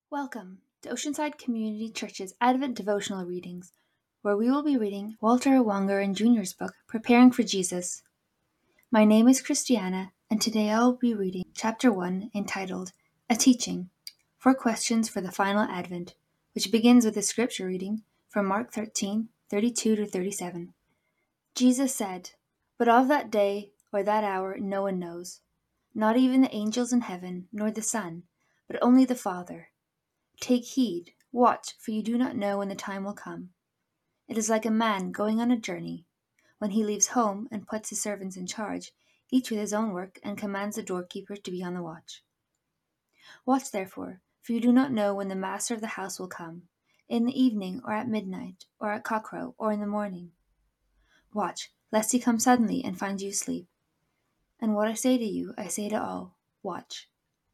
Welcome to Oceanside Community Church's Advent Devotional Readings, where we will be reading Walter Wangerin Jr.'s book, Preparing for Jesus. My name is Christiana, and today I will be reading Chapter 1, entitled A Teaching, 4 Questions for the Final Advent, which begins with a scripture reading from Mark 13:32-37. Jesus said, "But of that day or that hour no one knows, not even the angels in heaven, nor the Son, but only the Father. Take heed, watch, for you do not know when the time will come. It is like a man going on a journey, when he leaves home and puts his servants in charge, each with his own work, and commands the doorkeeper to be on the watch. Watch therefore, for you do not know when the master of the house will come, in the evening, or at midnight, or at cockcrow, or in the morning. Watch, lest he come suddenly and find you asleep. And what I say to you, I say to all, watch."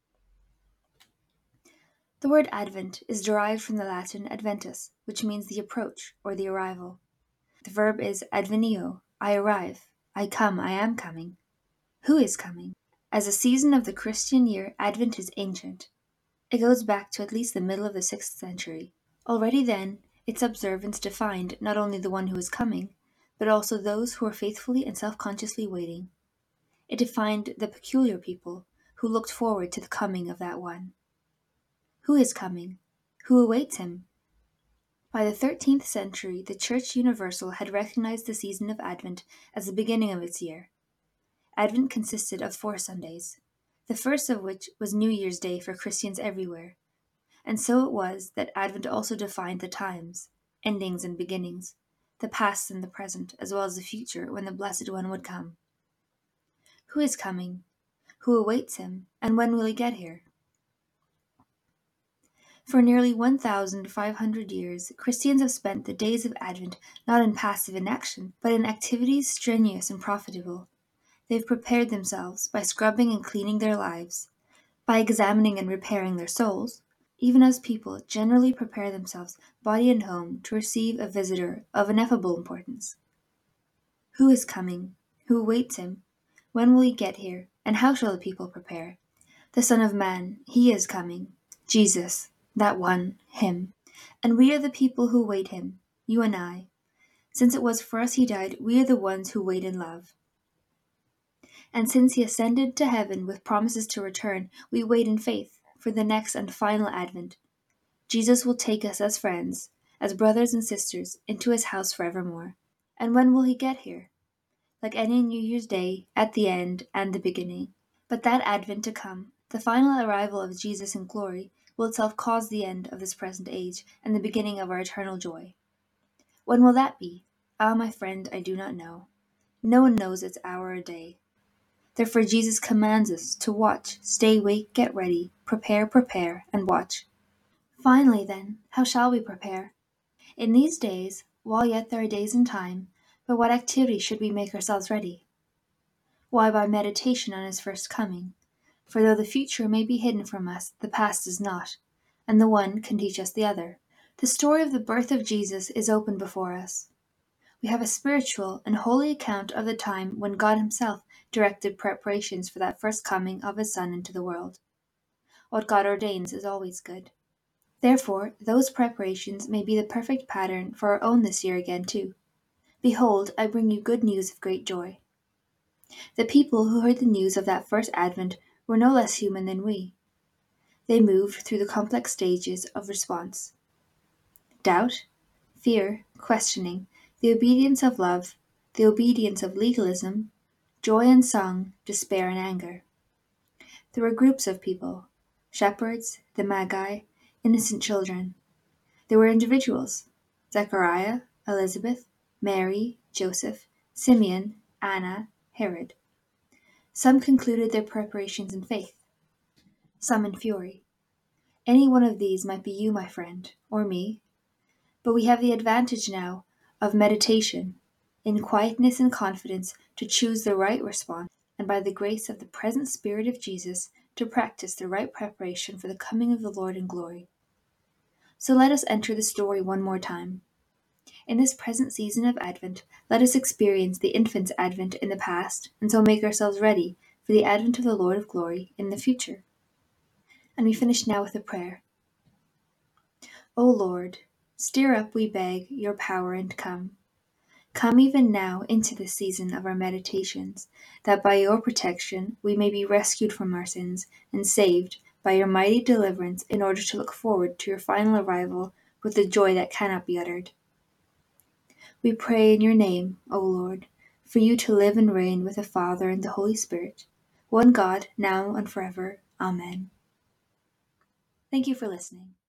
The word Advent is derived from the Latin adventus, which means the approach or the arrival. The verb is advenio, I arrive, I come, I am coming. Who is coming? As a season of the Christian year, Advent is ancient. It goes back to at least the middle of the 6th century. Already then, its observance defined not only the one who is coming, but also those who are faithfully and self-consciously waiting. It defined the peculiar people who looked forward to the coming of that one. Who is coming? Who awaits him? By the 13th century, the Church Universal had recognized the season of Advent as the beginning of its year. Advent consisted of 4 Sundays, the first of which was New Year's Day for Christians everywhere. And so it was that Advent also defined the times, endings and beginnings, the past and the present, as well as the future when the Blessed One would come. Who is coming? Who awaits him? And when will he get here? For nearly 1,500 years, Christians have spent the days of Advent not in passive inaction, but in activities strenuous and profitable. They've prepared themselves by scrubbing and cleaning their lives, by examining and repairing their souls, even as people generally prepare themselves, body and home, to receive a visitor of ineffable importance. Who is coming? Who awaits him? When will he get here? And how shall the people prepare? The Son of Man, he is coming. Jesus, that one, him. And we are the people who wait him, you and I. Since it was for us he died, we are the ones who wait in love. And since he ascended to heaven with promises to return, we wait in faith for the next and final Advent. Jesus will take us as friends, as brothers and sisters, into his house forevermore. And when will he get here? Like any New Year's Day, at the end and the beginning. But that Advent to come, the final arrival of Jesus in glory, will itself cause the end of this present age and the beginning of our eternal joy. When will that be? Ah, my friend, I do not know. No one knows its hour or day. Therefore Jesus commands us to watch, stay awake, get ready, prepare, and watch. Finally then, how shall we prepare? In these days, while yet there are days in time, by what activity should we make ourselves ready? Why, by meditation on his first coming. For though the future may be hidden from us, the past is not, and the one can teach us the other. The story of the birth of Jesus is open before us. We have a spiritual and holy account of the time when God himself directed preparations for that first coming of his Son into the world. What God ordains is always good. Therefore, those preparations may be the perfect pattern for our own this year again too. Behold, I bring you good news of great joy. The people who heard the news of that first Advent were no less human than we. They moved through the complex stages of response: doubt, fear, questioning, the obedience of love, the obedience of legalism, joy and song, despair and anger. There were groups of people: shepherds, the Magi, innocent children. There were individuals: Zechariah, Elizabeth, Mary, Joseph, Simeon, Anna, Herod. Some concluded their preparations in faith, some in fury. Any one of these might be you, my friend, or me. But we have the advantage now of meditation, in quietness and confidence to choose the right response, and by the grace of the present Spirit of Jesus to practice the right preparation for the coming of the Lord in glory. So let us enter the story one more time. In this present season of Advent, let us experience the infant's Advent in the past, and so make ourselves ready for the Advent of the Lord of glory in the future. And we finish now with a prayer. O Lord, stir up, we beg, your power and come. Come even now into the season of our meditations, that by your protection we may be rescued from our sins and saved by your mighty deliverance in order to look forward to your final arrival with a joy that cannot be uttered. We pray in your name, O Lord, for you to live and reign with the Father and the Holy Spirit, one God, now and forever. Amen. Thank you for listening.